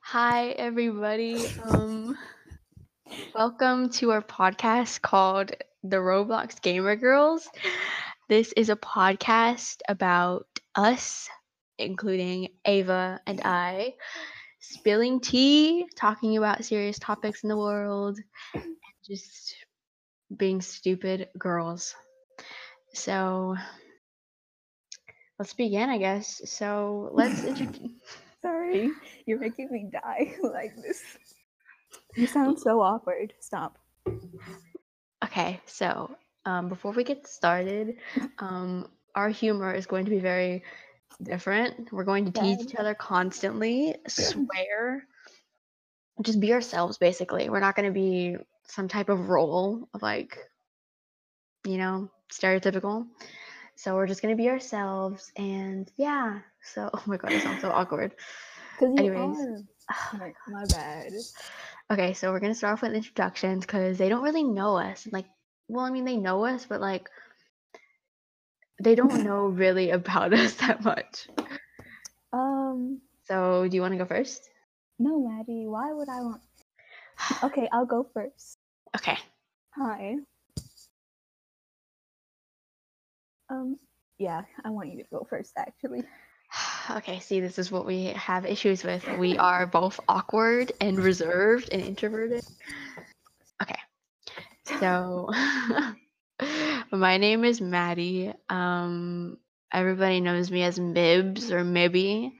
Hi, everybody. Welcome to our podcast called The Roblox Gamer Girls. This is a podcast about us, including Ava and I, spilling tea, talking about serious topics in the world, just being stupid girls. So let's begin, I guess. So let's introduce. Sorry, you're making me die like this. You sound so awkward. Stop. Okay, so before we get started, our humor is going to be very different. We're going to tease each other constantly, swear, just be ourselves basically. We're not going to be some type of role of stereotypical. So we're just going to be ourselves and yeah. So, oh my god, I sound so awkward. Because you Anyways, are. My bad. okay, so we're going to start off with introductions because they don't really know us. Well, I mean, they know us, but they don't know really about us that much. So, do you want to go first? No, Maddie, why would I want... Okay, I'll go first. Okay. Hi. Yeah, I want you to go first, actually. Okay, see, this is what we have issues with. We are both awkward and reserved and introverted. Okay. So, my name is Maddie. Everybody knows me as Mibs or Mibby.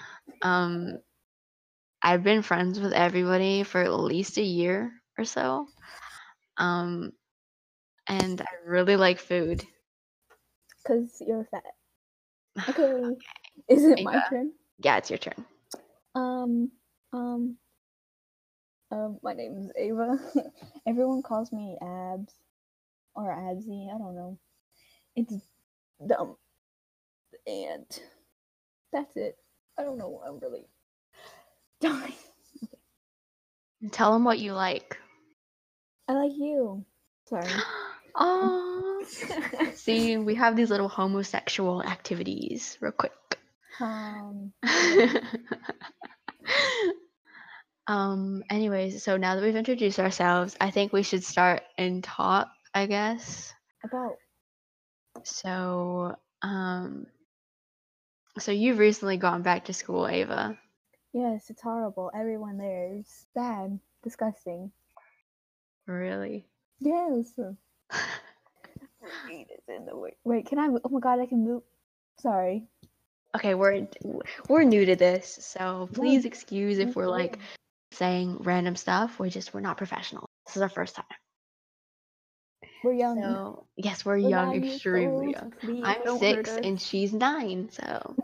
I've been friends with everybody for at least a year or so. And I really like food. Because you're fat. Okay. Is it my turn? Yeah, it's your turn. My name's Ava. Everyone calls me Abs. Or Absy, I don't know. It's dumb. And that's it. I don't know what I'm really dying. Tell them what you like. I like you. Sorry. Oh, see, we have these little homosexual activities real quick. Anyways, so now that we've introduced ourselves, I think we should start and talk, I guess. About? So you've recently gone back to school, Ava. Yes, it's horrible. Everyone there is bad. Disgusting. Really? Yes. Wait, it's in the way. Wait, can I? Oh my god, I can move. Sorry. Okay, we're new to this, so please excuse if we're like saying random stuff. We're not professional. This is our first time. We're young. So yes, we're young, extremely young. I'm 6 and she's 9, so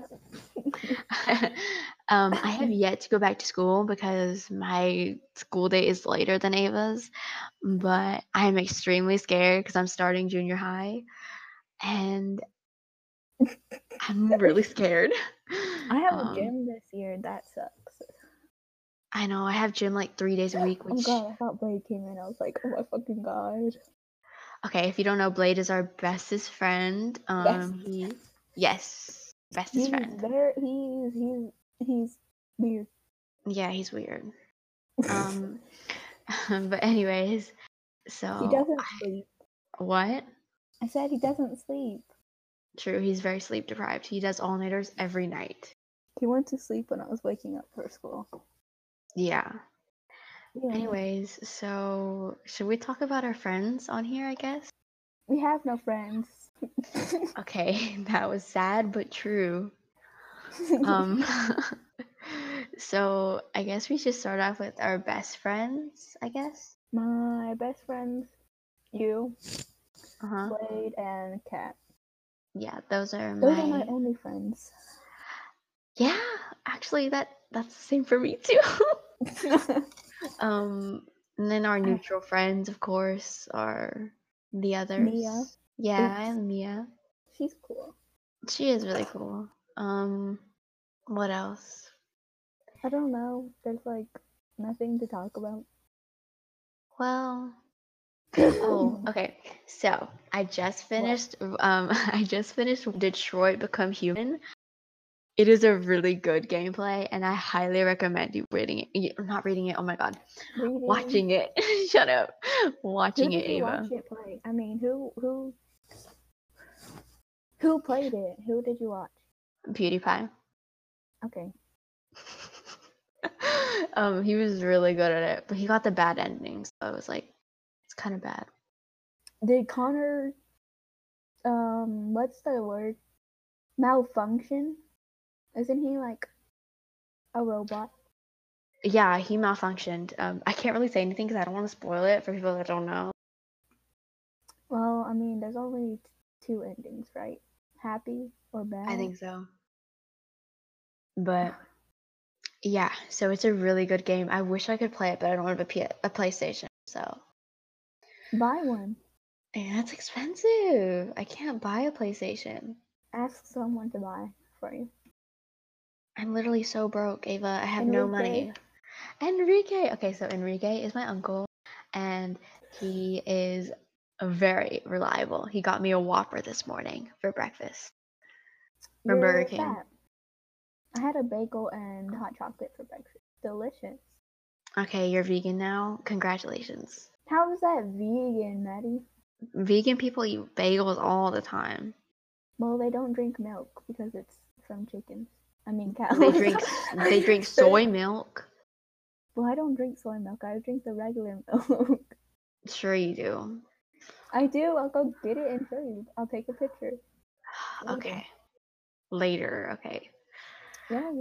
I have yet to go back to school because my school day is later than Ava's, but I'm extremely scared because I'm starting junior high, and I'm really scared. I have a gym this year. That sucks. I know, I have gym like 3 days a week, Oh which... god, I thought Blade came in. I was like, oh my fucking god. Okay, if you don't know, Blade is our bestest friend. Bestest friend. He's weird. Yeah, he's weird. But anyways, so he doesn't sleep. What? I said he doesn't sleep. True, he's very sleep deprived. He does all-nighters every night. He went to sleep when I was waking up for school. Yeah. Anyways, so should we talk about our friends on here, I guess? We have no friends. Okay, that was sad but true. So I guess we should start off with our best friends, I guess. My best friends, you, Uh-huh. Blade, and Kat. Yeah, those are my only friends. Yeah, actually that's the same for me too. And then our neutral friends, of course, are the others. Mia. Yeah, and Mia. She's cool. She is really cool. What else? I don't know. There's like nothing to talk about. Well, oh, okay. So I just finished Detroit Become Human. It is a really good gameplay, and I highly recommend you reading it. Not reading it. Oh my god, Reading. watching it. Shut up. Who Watching did it, you Ava. watch it play? I mean, who played it? Who did you watch? PewDiePie. Okay. He was really good at it, but he got the bad ending, so I was like, it's kind of bad. Did Connor what's the word? Malfunction? Isn't he like a robot? Yeah, he malfunctioned. I can't really say anything because I don't want to spoil it for people that don't know. Well, I mean, there's only two endings, right? Happy or bad? I think so. But yeah, so it's a really good game. I wish I could play it, but I don't have a PlayStation, so. Buy one. And that's expensive. I can't buy a PlayStation. Ask someone to buy for you. I'm literally so broke, Ava. I have no money. Enrique. Okay, so Enrique is my uncle, and he is very reliable. He got me a Whopper this morning for breakfast from Burger King. Fat. I had a bagel and hot chocolate for breakfast. Delicious. Okay, you're vegan now. Congratulations. How is that vegan, Maddie? Vegan people eat bagels all the time. Well, they don't drink milk because it's from chickens. I mean cows. They drink soy milk. Well, I don't drink soy milk. I drink the regular milk. Sure you do. I do. I'll go get it and show you. I'll take a picture. Okay. Later. Okay. Yeah.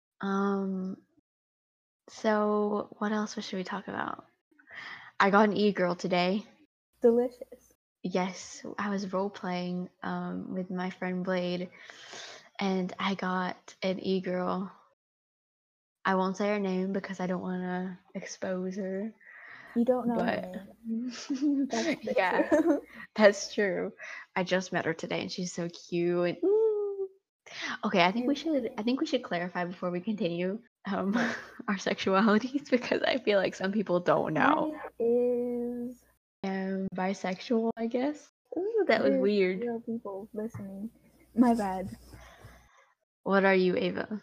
So what else should we talk about? I got an e-girl today. Delicious. Yes, I was role playing with my friend Blade, and I got an e-girl. I won't say her name because I don't want to expose her. You don't know But her name. That's yeah, true. that's true. I just met her today, and she's so cute. And okay, I think we should clarify before we continue our sexualities because I feel like some people don't know. Maddie is. Bisexual, I guess. Ooh, that was weird. Real people listening. My bad. What are you, Ava?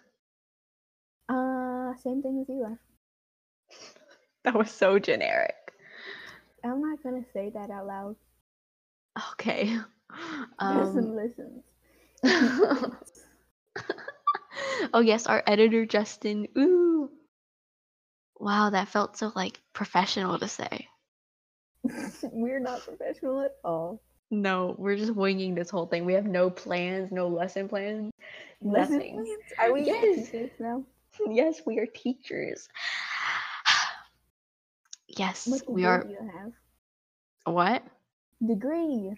Same thing as you are. That was so generic. I'm not gonna say that out loud. Okay. Justin listens. Oh yes, our editor Justin. Ooh. Wow, that felt so like professional to say. We're not professional at all. No, we're just winging this whole thing. We have no plans, no lesson plans, nothing. Are we Yes. teachers now? Yes, we are teachers. Yes, What we degree are. do you have? What? Degree.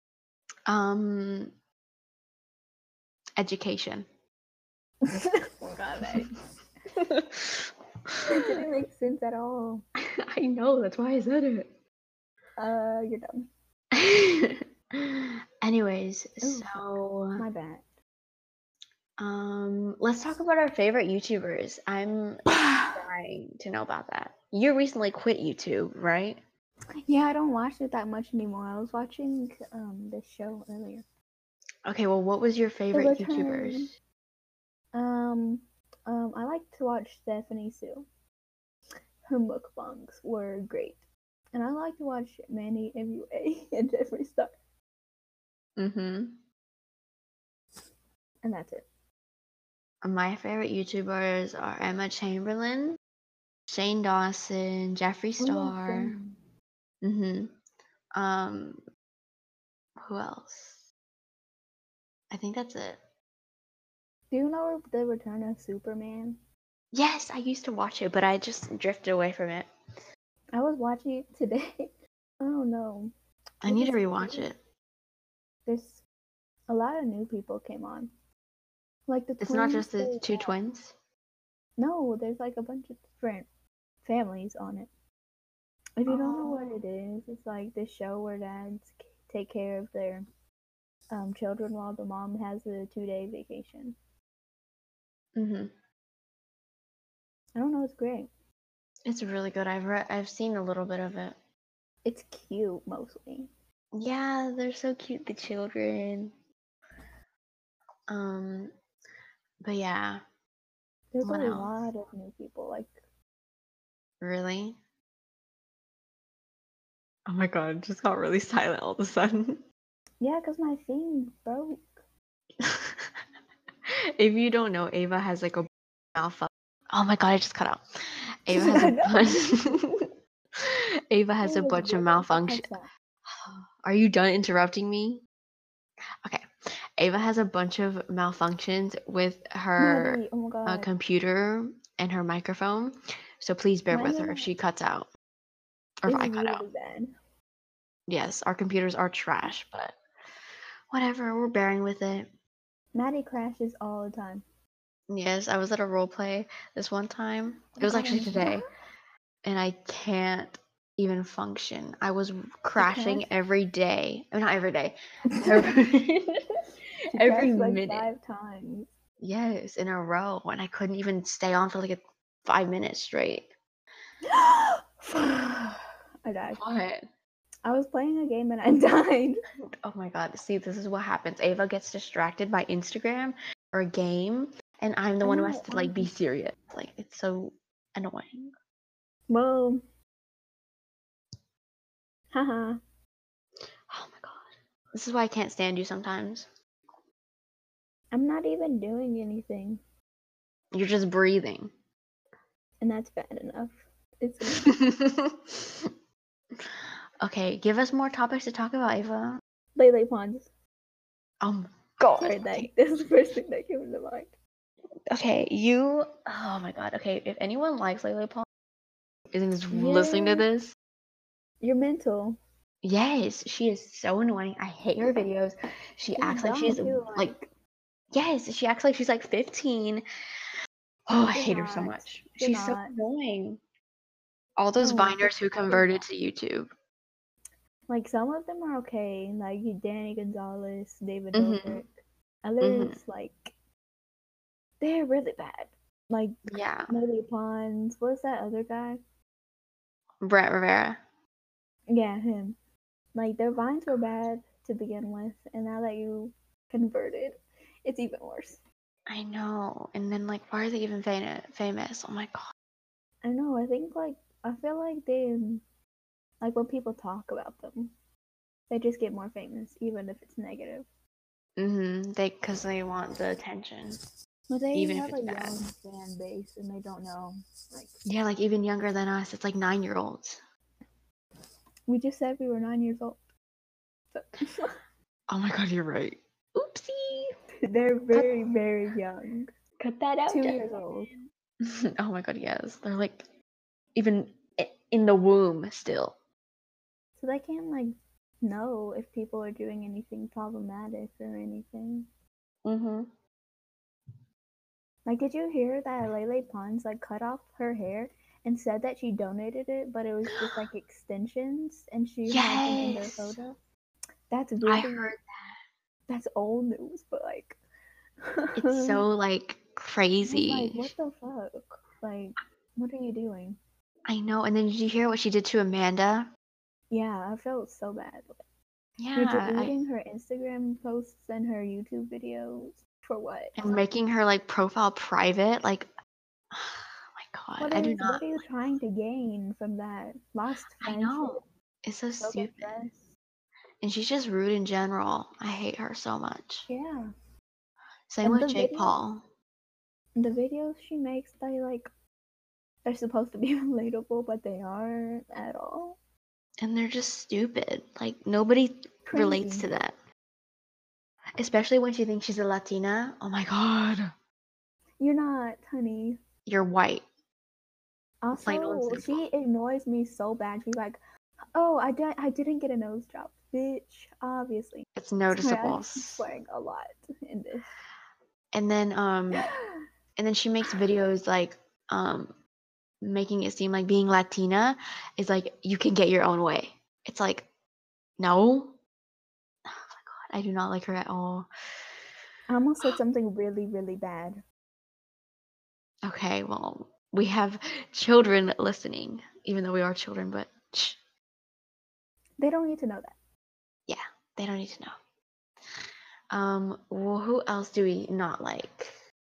Education. Oh God, that didn't make sense at all. I know, that's why I said it. You're dumb. Anyways, Ooh, so my bad. let's talk about our favorite YouTubers. I'm dying to know about that. You recently quit YouTube, right? Yeah, I don't watch it that much anymore. I was watching this show earlier. Okay, well, what was your favorite YouTubers? I like to watch Stephanie Sue. Her mukbangs were great. And I like to watch Manny MUA and Jeffree Star. Mm-hmm. And that's it. My favorite YouTubers are Emma Chamberlain, Shane Dawson, Jeffree Star. Mm-hmm. Who else? I think that's it. Do you know the Return of Superman? Yes, I used to watch it, but I just drifted away from it. I was watching it today. Oh no. I need to rewatch it. There's a lot of new people came on. Like the twins. It's not just the two twins? No, there's like a bunch of different families on it. If you don't know what it is, it's like this show where dads take care of their children while the mom has a 2-day vacation. Mm-hmm. I don't know, it's great. It's really good. I've seen a little bit of it. It's cute mostly. Yeah, they're so cute, the children. But yeah, There's a what else? lot of new people. Like, Really? Oh my god, it just got really silent all of a sudden. yeah, because my thing broke. If you don't know, Ava has like a alpha. Oh my god, I just cut out. Ava has a bunch. Ava has a It was bunch of really malfunction. cuts out. Are you done interrupting me? Okay. Ava has a bunch of malfunctions with her Maddie, oh my god. computer and her microphone. So please bear Mine with are her if not. she cuts out or if It's I cut out. really bad. Yes, our computers are trash, but whatever, we're bearing with it. Maddie crashes all the time. Yes, I was at a role play this one time. It Oh was god, actually I'm sorry. today, and I can't even function. I was She crashing crashed. every day. I mean, not every day. Every, She every crashed like minute. 5 times. Yes, in a row, and I couldn't even stay on for like 5 minutes straight. I died. What? I was playing a game and I died. Oh my God. See, this is what happens. Ava gets distracted by Instagram or a game, and I'm the I one who has know. to like be serious. Like it's so annoying. Well, haha. Oh my God. This is why I can't stand you sometimes. I'm not even doing anything, You're just breathing. and that's bad enough. It's enough. Okay, give us more topics to talk about, Ava. Lele Pons. Oh my God. Sorry, that Okay. this is the first thing that came to mind. Okay, you. Oh my God. Okay, if anyone likes Lele Pons and is listening to You're this, you're mental. yes, she is so annoying. I hate her videos. She She's acts like dumb she's too. like, Like yes, she acts like she's like 15. Oh, I she's hate her so not. much. She's She's so not. annoying. All those No, she's Viners who totally converted not. to YouTube. Like some of them are okay, like Danny Gonzalez, David Mhm. Dobrik. Others Mhm. like they're really bad. Like Yeah. Lily Pons. What's that other guy? Brett Rivera. Yeah, him. Like their vines were bad to begin with, and now that you converted, it's even worse. I know. And then like, why are they even famous? Oh my God. I know. I think like I feel like they like when people talk about them, they just get more famous, even if it's negative. Because they want the attention, But they even if have it's a bad. young fan base, and they don't know. Like Yeah, like even younger than us. It's like 9-year-olds. we just said, we were 9 years old. So Oh my God, you're right. Oopsie. they're Cut, very, very young. cut that out, 2 years old. Justin. Oh my God, yes. They're like even in the womb still. So they can't like know if people are doing anything problematic or anything. Mhm. Like, did you hear that Lele Pons like cut off her hair and said that she donated it, but it was just like extensions and she had them in their Yes. photo? That's I really heard that's old news, but like it's I so like was like, crazy. what the fuck? Like, what are you doing? I know. And then did you hear what she did to Amanda? Yeah, I felt so bad. You're Yeah, deleting her Instagram posts and her YouTube videos for what? and making her like profile private. Like, oh my God, I do not. What are you trying to gain from that? Lost I friendship, know. It's so broken stupid. trust. And she's just rude in general. I hate her so much. Yeah. Same And with Jake Paul. the videos she makes, they like they're supposed to be relatable, but they aren't at all. And they're just stupid. Like, nobody relates Cringy. to that. Especially when she thinks she's a Latina. Oh my God. You're not, honey. You're white. Plain old and Also, simple. she ignores me so bad. She's like, "Oh, I didn't get a nose job, bitch. Obviously." It's Sorry, noticeable. I'm swearing a lot in this. And then she makes videos like making it seem like being Latina is like you can get your own way. It's like, no. Oh my God, I do not like her at all. I almost said something really, really bad. Okay, well, we have children listening, even though we are children, but shh, They don't need to know that. yeah, they don't need to know. Well, who else do we not like?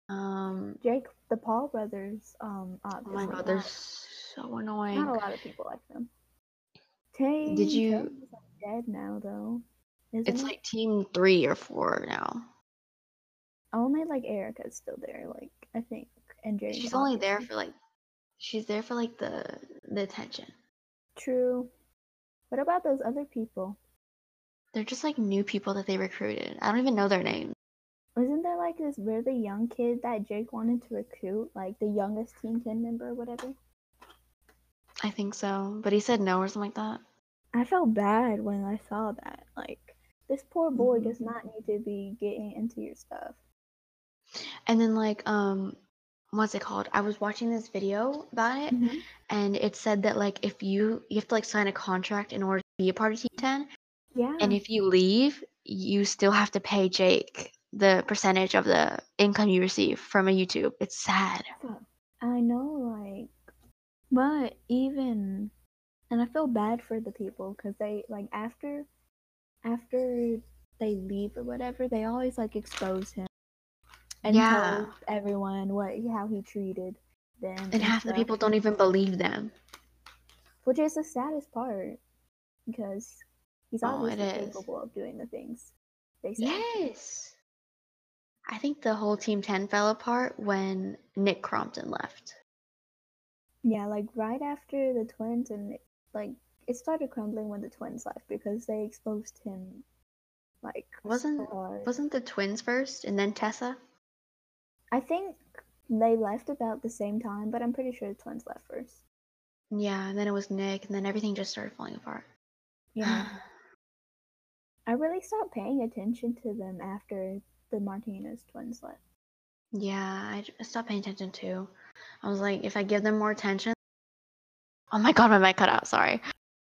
Jake, the Paul brothers, Oh my obviously god, they're so not annoying. a lot of people like them. Did Tae's you? like dead now though, isn't It's it? like team 3 or 4 now. Only like Erica's still there, like I think, and Jake She's only there obviously. for like, she's there for like the attention. True. What about those other people? They're just like new people that they recruited. I don't even know their names. Wasn't there like this really young kid that Jake wanted to recruit, like the youngest Team 10 member or whatever? I think so, but he said no or something like that. I felt bad when I saw that. Like, this poor boy Mhm. does not need to be getting into your stuff. And then like what's it called? I was watching this video about it, Mm-hmm. and it said that like if you have to like sign a contract in order to be a part of Team 10, Yeah. and if you leave, you still have to pay Jake the percentage of the income you receive from a YouTube. It's sad. I know, like, but even, and I feel bad for the people because they like after they leave or whatever, they always like expose him and Yeah. tell everyone how he treated them And and half the stuff, people don't even believe them. which is the saddest part because he's Oh, it obviously is. capable of doing the things they say. Yes. I think the whole Team 10 fell apart when Nick Crompton left. Yeah, like right after the twins and like it started crumbling when the twins left because they exposed him like so hard. Wasn't the twins first and then Tessa? I think they left about the same time, but I'm pretty sure the twins left first. Yeah, and then it was Nick, and then everything just started falling apart. Yeah. I really stopped paying attention to them after the Martinez twins left. Yeah, I stopped paying attention too. I was like, if I give them more attention, oh my god, my mic cut out. Sorry.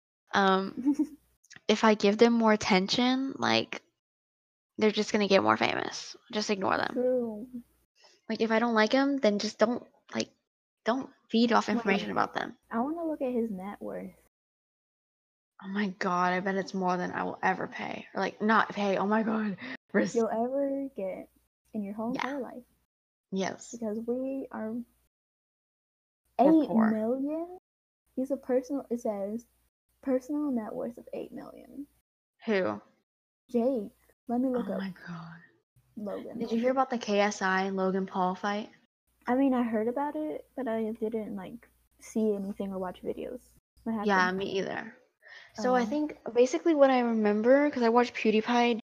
If I give them more attention, like they're just gonna get more famous. Just ignore them. True. Like if I don't like them, then just don't feed off information Wait, about them. I want to look at his net worth. Oh my god, I bet it's more than I will ever pay. Or like not pay. Oh my god. You'll ever get in your whole Yeah. entire life. Yes. Because we are We're 8 poor. million. He's a personal. It says personal net worth of 8 million. Who? Jake, let me look Oh up my god. Logan. Did you hear about the KSI Logan Paul fight? I mean, I heard about it, but I didn't like see anything or watch videos. What happened? Yeah, me either. So I think basically what I remember, because I watched PewDiePie,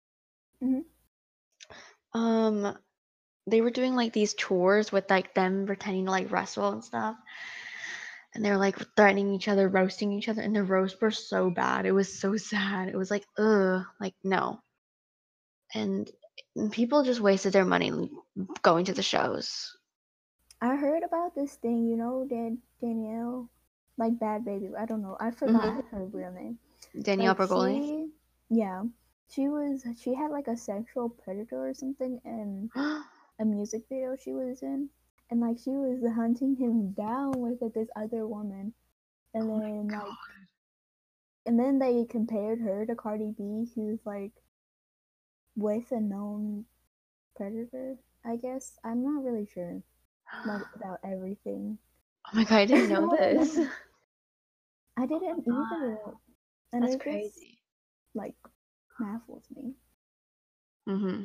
they were doing like these tours with like them pretending to like wrestle and stuff. And they were like threatening each other, roasting each other, and the roasts were so bad. It was so sad. It was like, ugh, like no. And people just wasted their money going to the shows. I heard about this thing, you know, Danielle, like Bad Baby. I don't know. I forgot her real name. Danielle Like Bergoli. she had like a sexual predator or something in Oh a music video she was in, and like she was hunting him down with like, this other woman, and then like, and then they compared her to Cardi B, who's like with a known predator. I guess I'm not really sure like about everything. my god, I didn't know I don't this. know. I didn't either, and That's it just crazy. like baffles me. Mm-hmm.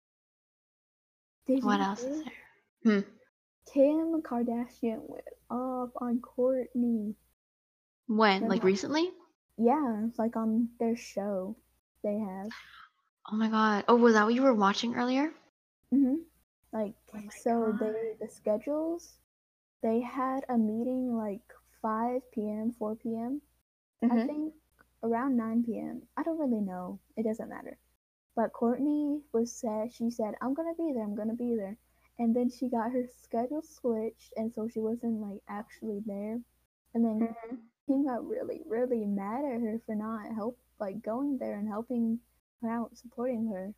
Did What you else is hear? there? Kim Kardashian went off on Courtney. When? For Like not, recently? yeah, like on their show they have. Oh my god. Oh, was that what you were watching earlier? Like, Oh my so god. the schedules, they had a meeting like 5 p.m., 4 p.m. I think around 9 p.m. I don't really know. It doesn't matter. But Courtney she said, I'm gonna be there, I'm gonna be there. And then she got her schedule switched, and so she wasn't like actually there. And then Kim got really, really mad at her for not going there and helping her out, supporting her.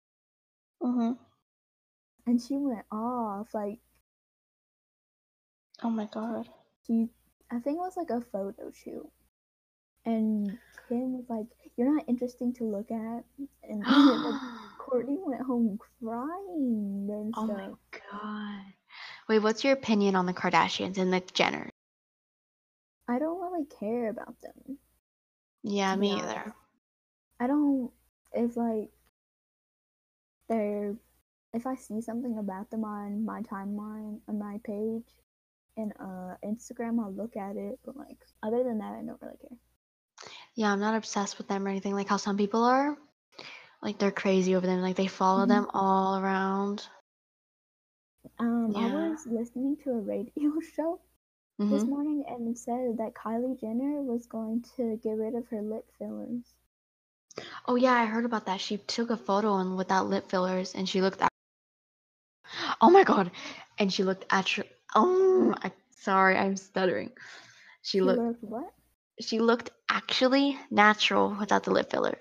And she went off, like, Oh my god. I think it was like a photo shoot. And Kim was like, "You're not interesting to look at," and like Courtney went home crying and Oh my stuff. god. Wait, what's your opinion on the Kardashians and the Jenners? I don't really care about them, Yeah, to be me honest. either. I don't. It's like they're. If I see something about them on my timeline on my page in Instagram, I'll look at it. But like other than that, I don't really care. Yeah, I'm not obsessed with them or anything like how some people are. Like they're crazy over them. Like they follow them all around. I Yeah. was listening to a radio show this Mhm. morning and it said that Kylie Jenner was going to get rid of her lip fillers. Oh yeah, I heard about that. She took a photo and without lip fillers, and she looked. Oh my god, and she looked actually. Sorry, I'm stuttering. She She looked. looked what? She looked actually natural without the lip fillers.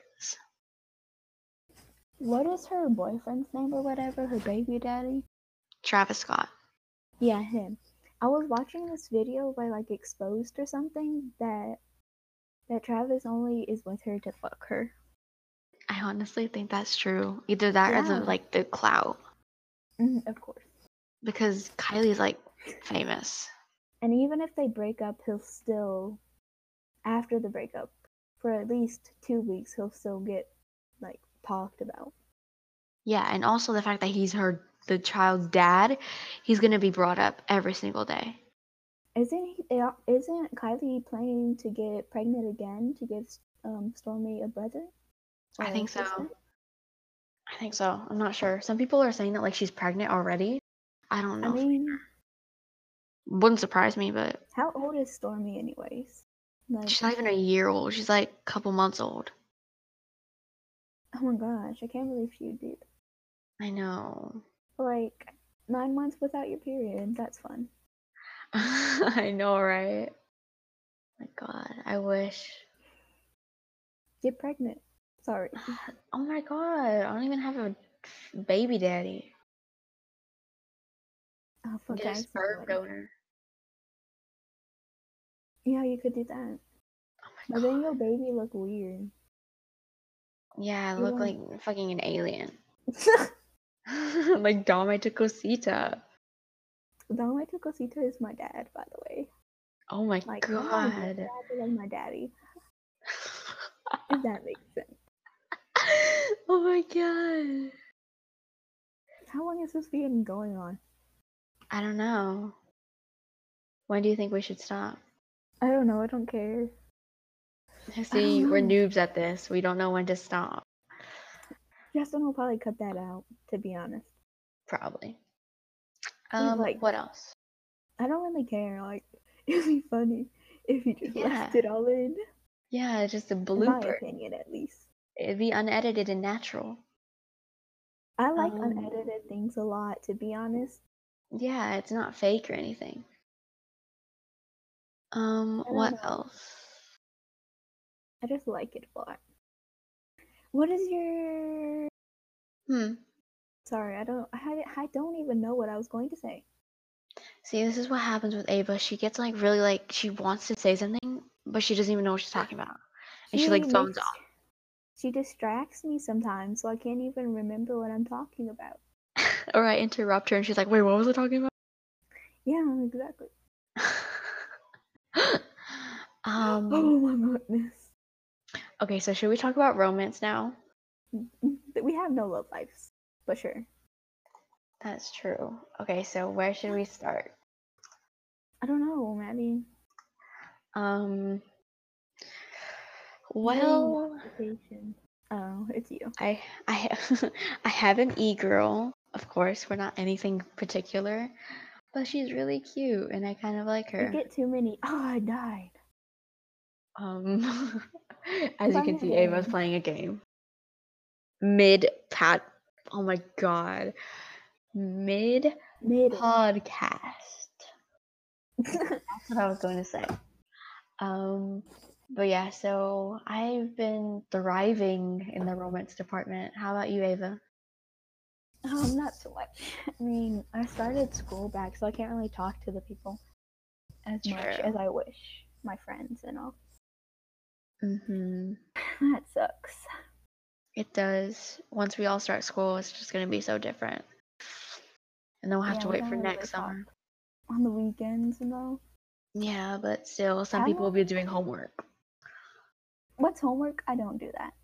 What is her boyfriend's name or whatever? Her baby daddy? Travis Scott. Yeah, him. I was watching this video by like Exposed or something that Travis only is with her to fuck her. I honestly think that's true. Either that or Yeah, like the clout, of course. because Kylie's like famous. And even if they break up, he'll still, after the breakup, for at least 2 weeks, he'll still get like talked about. Yeah, and also the fact that he's the child's dad, he's gonna be brought up every single day. Isn't Kylie planning to get pregnant again to give Stormy a brother or I a think so. sister? I think so. I'm not sure. Some people are saying that like she's pregnant already. I don't I know. mean, Wouldn't surprise me, but how old is Stormy anyways? Like, she's not even a year old. She's like a couple months old. oh my gosh, I can't believe she did. I know. Like 9 months without your period. That's fun. I know, right? My God, I wish. Get pregnant. Sorry. Oh my God, I don't even have a baby daddy. Oh fuck, Get I a accidentally sperm went. donor. Yeah, you could do that. Oh my But then your God. baby look weird. Yeah, I You look don't. like fucking an alien. Like Dame Cosita. Dominic Cosita is my dad, by the way. Oh my Like not my real God. dad, but like my daddy. If that makes sense. Oh my God. How long is this being going on? I don't know. When do you think we should stop? I don't know. I don't care. I See, don't we're know. noobs at this. We don't know when to stop. Justin will probably cut that out. To be honest, Probably. he's like, What else? I don't really care. Like, it'd be funny if he just Yeah. left it all in. Yeah, just a In my blooper. opinion, at least. It'd be unedited and natural. I like Um, unedited things a lot, to be honest. yeah, it's not fake or anything. I don't What know. else? I just like it a lot. What is your? Hmm. Sorry, I don't even know what I was going to say. See, this is what happens with Ava. She gets like really like she wants to say something, but she doesn't even know what she's talking about, and she She like zones makes she distracts me sometimes, so I can't even remember what I'm talking about. off. Or I interrupt her, and she's like, "Wait, what was I talking about?" Yeah, exactly. um. Oh my goodness. Okay, so should we talk about romance now? We have no love lives, but sure. That's true. Okay, so where should we start? I don't know, Maddie. Um. Maddie, Well, application. Oh, it's you. I I have an e-girl. Of course, we're not anything particular, but she's really cute, and I kind of like You her. get too many. Oh, I died. Um, as It's you on can your see, Ava's hand. playing a game. Mid pat. Oh my god. Mid Mid. podcast. That's what I was going to say. Um, but yeah, so I've been thriving in the romance department. How about you, Ava? Not so much. I mean, I started school back, so I can't really talk to the people as much True. as I wish. My friends and all. Mm-hmm. That sucks. It does. Once we all start school, it's just gonna be so different. And then we'll have Yeah, to we wait can for only really next talk summer. on the weekends, you know. Yeah, but still, some How people will long? be doing homework. What's homework? I don't do that.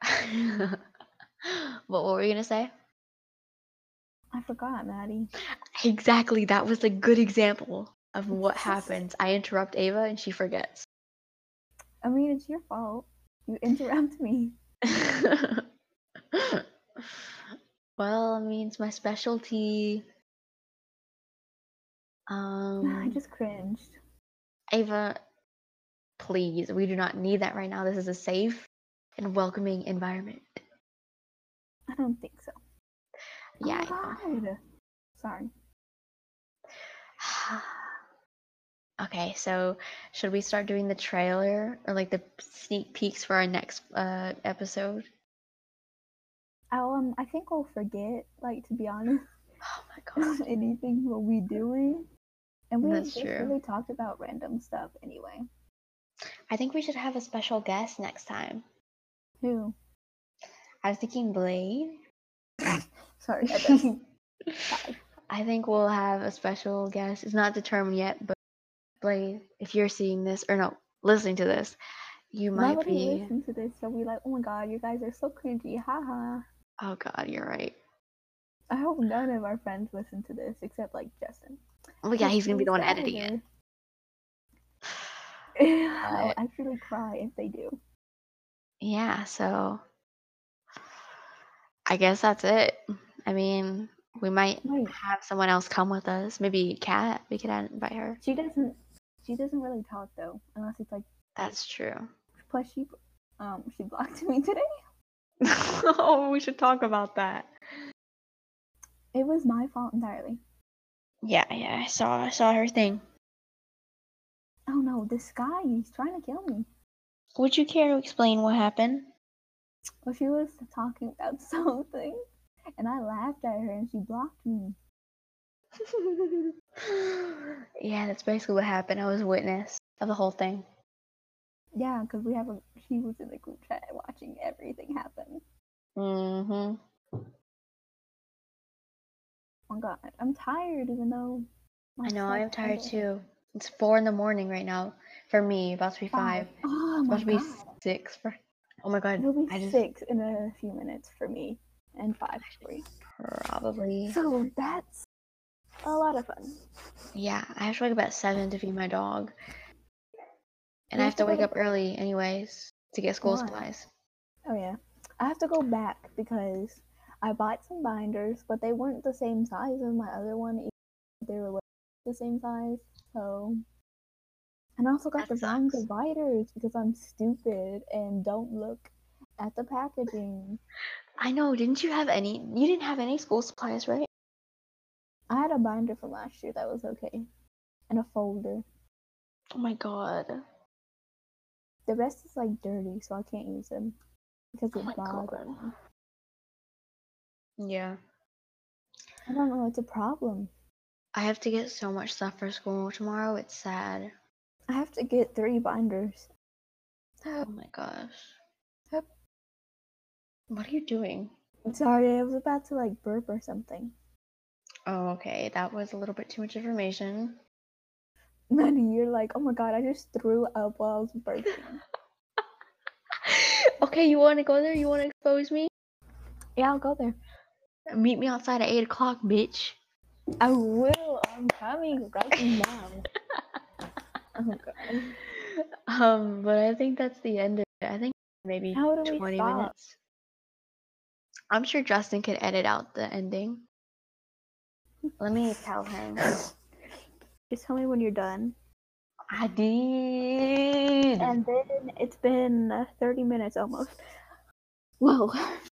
What were we gonna say? I forgot, Maddie. Exactly, that was a good example of what happens. I interrupt Ava and she forgets. I mean, it's your fault. You interrupt me. Well, I mean, it's my specialty. I just cringed. Ava, please, we do not need that right now. This is a safe and welcoming environment. I don't think so. Yeah, Oh my god. Sorry. I know. Okay, so should we start doing the trailer or like the sneak peeks for our next episode? I think we'll forget, like, to be honest, Oh my god, anything we'll be doing. And we that's just true. really talked about random stuff anyway. I think we should have a special guest next time. Who? I was thinking Blade. Sorry, Hi. I think we'll have a special guest. It's not determined yet, but Blade, if you're seeing this or no, listening to this, you might Nobody be. listens to this, so we like, oh my god, you guys are so cringy, haha. Oh god, you're right. I hope none of our friends listen to this except like Justin. Oh yeah, he's gonna be the one the editing it. editor. I'll actually cry if they do. Yeah, so I guess that's it. I mean, we might Wait, have someone else come with us. Maybe Kat. We could invite her. she doesn't really talk though, unless it's like. That's true. Plus she blocked me today. Oh, we should talk about that. It was my fault entirely. Yeah, I saw her thing. Oh no, this guy, he's trying to kill me. Would you care to explain what happened? Well, she was talking about something, and I laughed at her, and she blocked me. Yeah, that's basically what happened. I was a witness of the whole thing. Yeah, because she was in the group chat watching everything happen. Mm-hmm. Oh my god, I'm tired, even though. I know, I'm tired too. It's 4 a.m. right now for me. About to be 5. Oh About my to be god. 6 for. Oh my god. It'll be 6 in a few minutes for me, and 5 for you. Probably. So that's a lot of fun. Yeah, I have to wake up at 7 to feed my dog. And I have to wake up early anyways to get school supplies. Oh yeah. I have to go back because I bought some binders, but they weren't the same size as my other one. They were the same size, so. And I also got the wrong dividers because I'm stupid and don't look at the packaging. I know. Didn't you have any? You didn't have any school supplies, right? I had a binder from last year that was okay, and a folder. Oh my god. The rest is like dirty, so I can't use them because Oh my it's bothering god. me. Yeah. I don't know. It's a problem. I have to get so much stuff for school tomorrow. It's sad. I have to get 3 binders. Oh my gosh. What are you doing? Sorry, I was about to like burp or something. Oh, okay. That was a little bit too much information. Maddie, you're like, oh my god, I just threw up while I was burping. Okay, you want to go there? You want to expose me? Yeah, I'll go there. Meet me outside at 8 o'clock, bitch. I will. I'm coming right now. Oh god. But I think that's the end of it. I think maybe How do we 20 stop? minutes. I'm sure Justin could edit out the ending. Let me tell him. Just tell me when you're done. I did. And then it's been 30 minutes almost. Whoa.